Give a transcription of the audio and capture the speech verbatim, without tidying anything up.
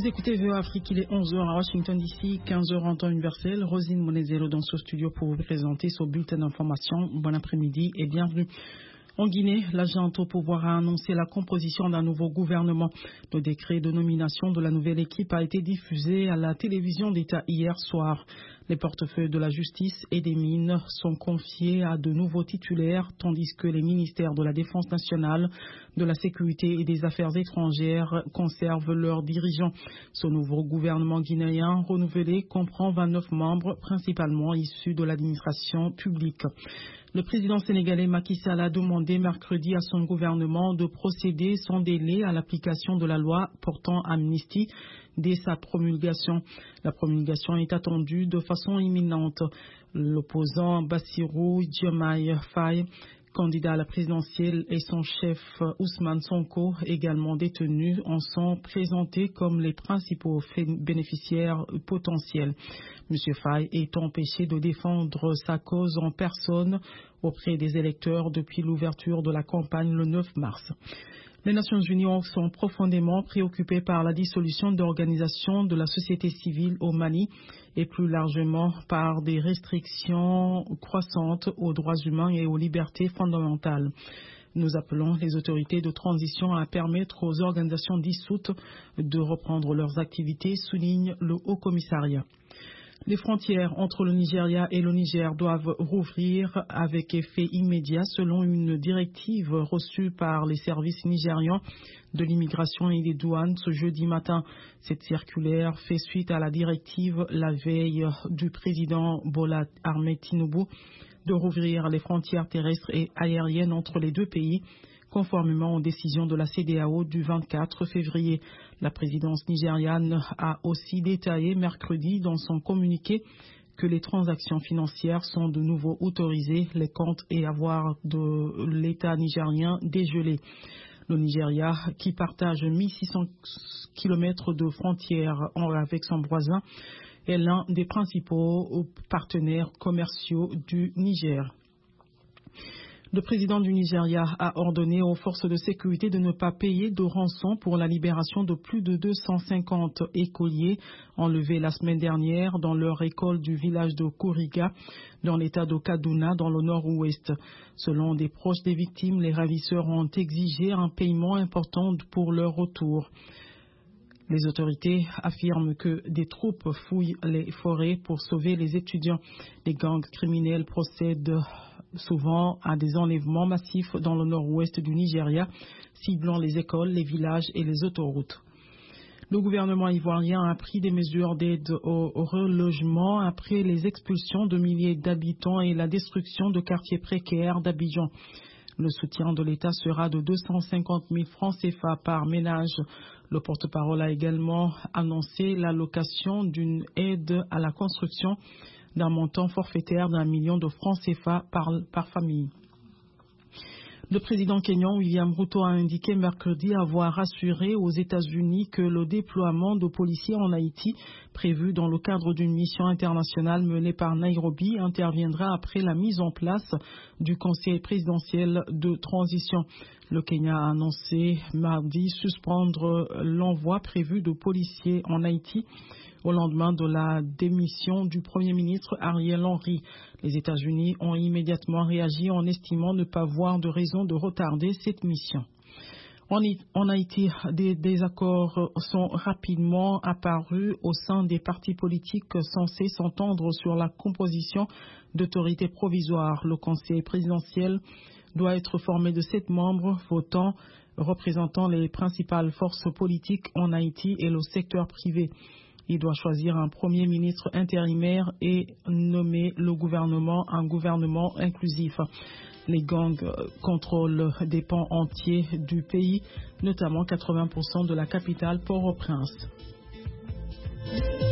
Vous écoutez V O Afrique, il est onze heures à Washington D C, quinze heures en temps universel. Rosine Monezero dans ce studio pour vous présenter ce bulletin d'information. Bon après-midi et bienvenue. En Guinée, la junte au pouvoir a annoncé la composition d'un nouveau gouvernement. Le décret de nomination de la nouvelle équipe a été diffusé à la télévision d'État hier soir. Les portefeuilles de la justice et des mines sont confiés à de nouveaux titulaires, tandis que les ministères de la Défense nationale, de la sécurité et des affaires étrangères conservent leurs dirigeants. Ce nouveau gouvernement guinéen renouvelé comprend vingt-neuf membres, principalement issus de l'administration publique. Le président sénégalais Macky Sall a demandé mercredi à son gouvernement de procéder sans délai à l'application de la loi portant amnistie dès sa promulgation. La promulgation est attendue de façon imminente. L'opposant Bassirou Diomaye Faye, candidat à la présidentielle, et son chef Ousmane Sonko, également détenus, en sont présentés comme les principaux bénéficiaires potentiels. M. Faye est empêché de défendre sa cause en personne auprès des électeurs depuis l'ouverture de la campagne le neuf mars. Les Nations Unies sont profondément préoccupées par la dissolution d'organisations de la société civile au Mali et plus largement par des restrictions croissantes aux droits humains et aux libertés fondamentales. Nous appelons les autorités de transition à permettre aux organisations dissoutes de reprendre leurs activités, souligne le Haut-Commissariat. Les frontières entre le Nigeria et le Niger doivent rouvrir avec effet immédiat selon une directive reçue par les services nigérians de l'immigration et des douanes ce jeudi matin. Cette circulaire fait suite à la directive la veille du président Bola Ahmed Tinubu de rouvrir les frontières terrestres et aériennes entre les deux pays, conformément aux décisions de la C E D E A O du vingt-quatre février. La présidence nigériane a aussi détaillé mercredi dans son communiqué que les transactions financières sont de nouveau autorisées, les comptes et avoirs de l'État nigérien dégelés. Le Nigeria, qui partage mille six cents kilomètres de frontières avec son voisin, est l'un des principaux partenaires commerciaux du Niger. Le président du Nigeria a ordonné aux forces de sécurité de ne pas payer de rançon pour la libération de plus de deux cent cinquante écoliers enlevés la semaine dernière dans leur école du village de Kuriga, dans l'état de Kaduna, dans le nord-ouest. Selon des proches des victimes, les ravisseurs ont exigé un paiement important pour leur retour. Les autorités affirment que des troupes fouillent les forêts pour sauver les étudiants. Les gangs criminels procèdent souvent à des enlèvements massifs dans le nord-ouest du Nigeria, ciblant les écoles, les villages et les autoroutes. Le gouvernement ivoirien a pris des mesures d'aide au relogement après les expulsions de milliers d'habitants et la destruction de quartiers précaires d'Abidjan. Le soutien de l'État sera de deux cent cinquante mille francs C F A par ménage. Le porte-parole a également annoncé l'allocation d'une aide à la construction d'un montant forfaitaire d'un million de francs C F A par, par famille. Le président kényan William Ruto a indiqué mercredi avoir assuré aux États-Unis que le déploiement de policiers en Haïti, prévu dans le cadre d'une mission internationale menée par Nairobi, interviendra après la mise en place du Conseil présidentiel de transition. Le Kenya a annoncé mardi suspendre l'envoi prévu de policiers en Haïti au lendemain de la démission du Premier ministre Ariel Henry. Les États-Unis ont immédiatement réagi en estimant ne pas voir de raison de retarder cette mission. En Haïti, des désaccords sont rapidement apparus au sein des partis politiques censés s'entendre sur la composition d'autorités provisoires. Le Conseil présidentiel doit être formé de sept membres votants représentant les principales forces politiques en Haïti et le secteur privé. Il doit choisir un premier ministre intérimaire et nommer le gouvernement un gouvernement inclusif. Les gangs contrôlent des pans entiers du pays, notamment quatre-vingts pour cent de la capitale Port-au-Prince.